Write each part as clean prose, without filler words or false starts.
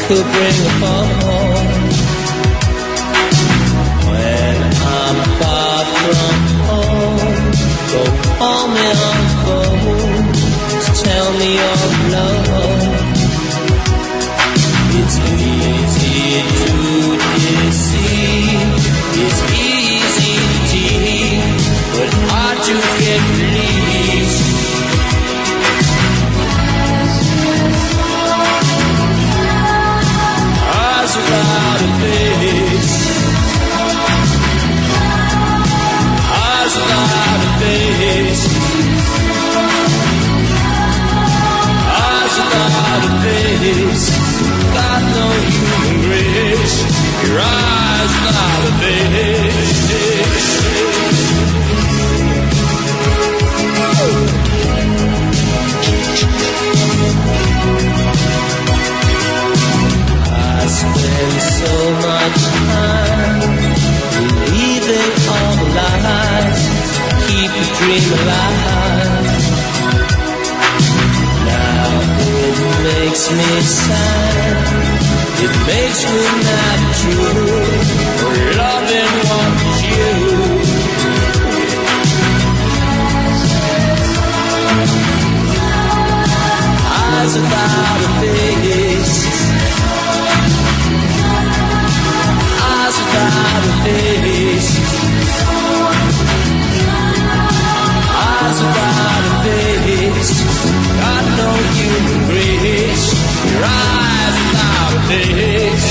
could bring a home. When I'm far from home, go call me on the phone to tell me you're alone. It's easy to deceive, it's easy to tease, but hard to get released. Eyes without a face, eyes without a face, eyes without a face. Got no human grace. Your eyes without a face. I spend so much time believing all the lies, keep the dream alive. Now it makes me sad, it makes me not true, loving one is you. Eyes without a face, eyes without a face, eyes without a face. Got no human grace. Your eyes without a face.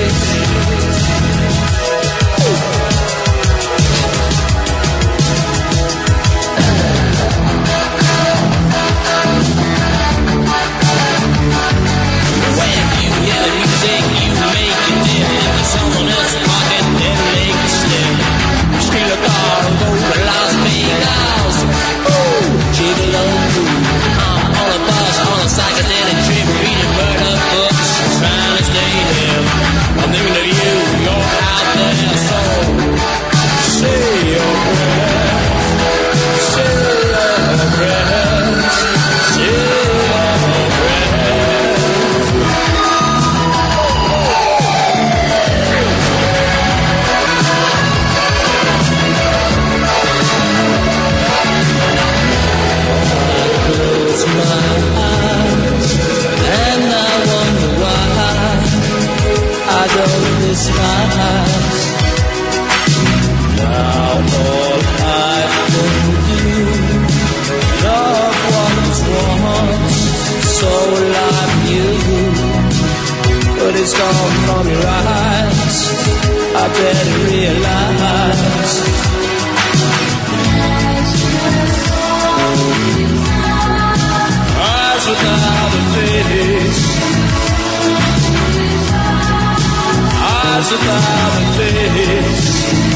When you hear the music, you make it dip into someone else's pocket and make it slip. Steal a car and go to Las Vegas. Ooh, gigolo. On a bus, on a psychedelic trip, reading murder books, trying to stay him. I'm thinking of you, you're out there, so say your prayers, say your prayers, say your prayers. Close my eyes and I wonder why I don't despise. Now all I can do, love what was once so like you, but it's gone from your eyes. I better realize. Eyes without a face, eyes without a face,